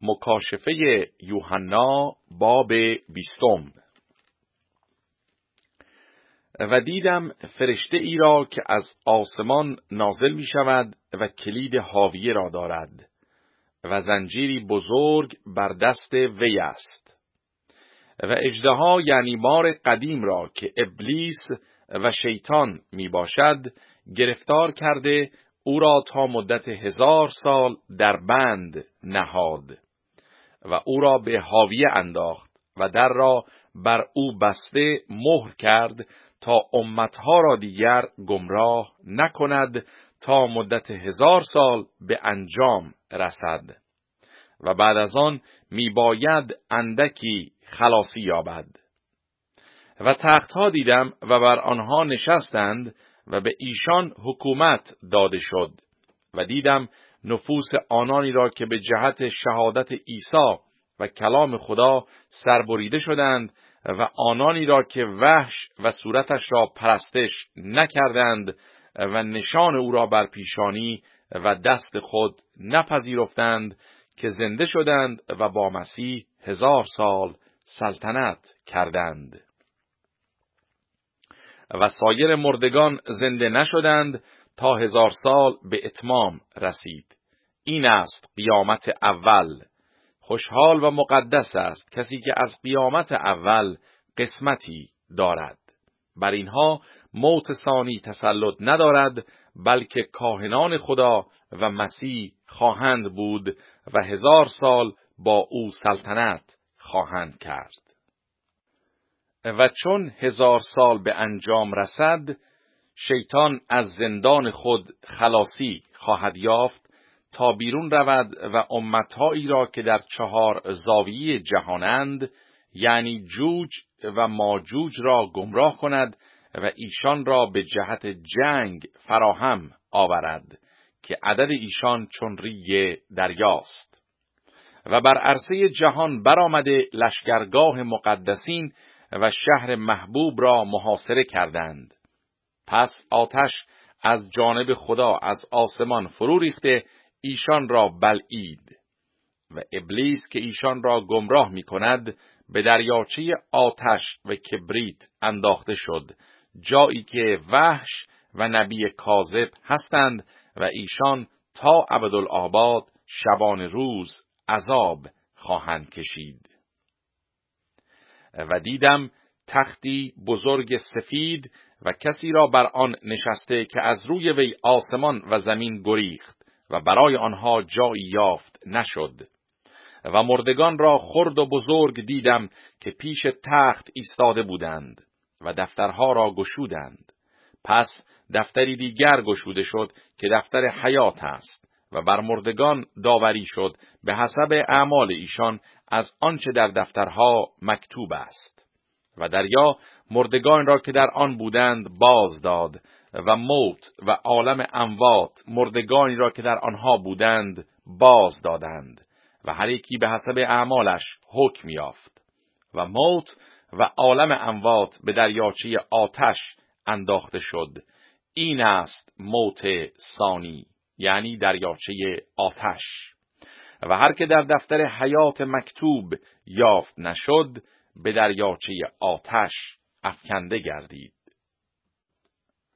مکاشفه یوحنا باب 20. و دیدم فرشته ای را که از آسمان نازل می شود و کلید حاویه را دارد و زنجیری بزرگ بر دست وی است. و اژدها یعنی مار قدیم را که ابلیس و شیطان می باشد گرفتار کرده او را تا مدت 1000 سال در بند نهاد و او را به حاویه انداخت و در را بر او بسته مهر کرد تا امتها را دیگر گمراه نکند تا مدت 1000 سال به انجام رسد و بعد از آن می باید اندکی خلاصی یابد. و تختها دیدم و بر آنها نشستند و به ایشان حکومت داده شد و دیدم نفوس آنانی را که به جهت شهادت عیسی و کلام خدا سربریده شدند و آنانی را که وحش و صورتش را پرستش نکردند و نشان او را بر پیشانی و دست خود نپذیرفتند که زنده شدند و با مسیح 1000 سال سلطنت کردند. و سایر مردگان زنده نشدند تا 1000 سال به اتمام رسید. این است قیامت اول. خوشحال و مقدس است کسی که از قیامت اول قسمتی دارد. بر اینها موت ثانی تسلط ندارد، بلکه کاهنان خدا و مسیح خواهند بود و 1000 سال با او سلطنت خواهند کرد. و چون 1000 سال به انجام رسد، شیطان از زندان خود خلاصی خواهد یافت تا بیرون رود و امتهایی را که در 4 زاویه جهانند، یعنی جوج و ماجوج را گمراه کند و ایشان را به جهت جنگ فراهم آورد که عدد ایشان چون ریگ دریاست. و بر عرصه جهان برآمده لشکرگاه مقدسین و شهر محبوب را محاصره کردند. پس آتش از جانب خدا از آسمان فرو ریخته ایشان را بلعید و ابلیس که ایشان را گمراه می کند به دریاچه آتش و کبریت انداخته شد، جایی که وحش و نبی کاذب هستند و ایشان تا ابدالآباد شبان روز عذاب خواهند کشید. و دیدم تختی بزرگ سفید و کسی را بر آن نشسته که از روی وی آسمان و زمین گریخت و برای آنها جایی یافت نشد. و مردگان را خرد و بزرگ دیدم که پیش تخت ایستاده بودند و دفترها را گشودند. پس دفتری دیگر گشوده شد که دفتر حیات است و بر مردگان داوری شد به حسب اعمال ایشان از آنچه در دفترها مکتوب است. و دریا مردگان را که در آن بودند باز داد و موت و عالم اموات مردگانی را که در آنها بودند باز دادند و هر یکی به حسب اعمالش حکم یافت. و موت و عالم اموات به دریاچه آتش انداخته شد. این است موت ثانی، یعنی دریاچه آتش. و هر که در دفتر حیات مکتوب یافت نشد به دریاچه آتش افکنده گردید.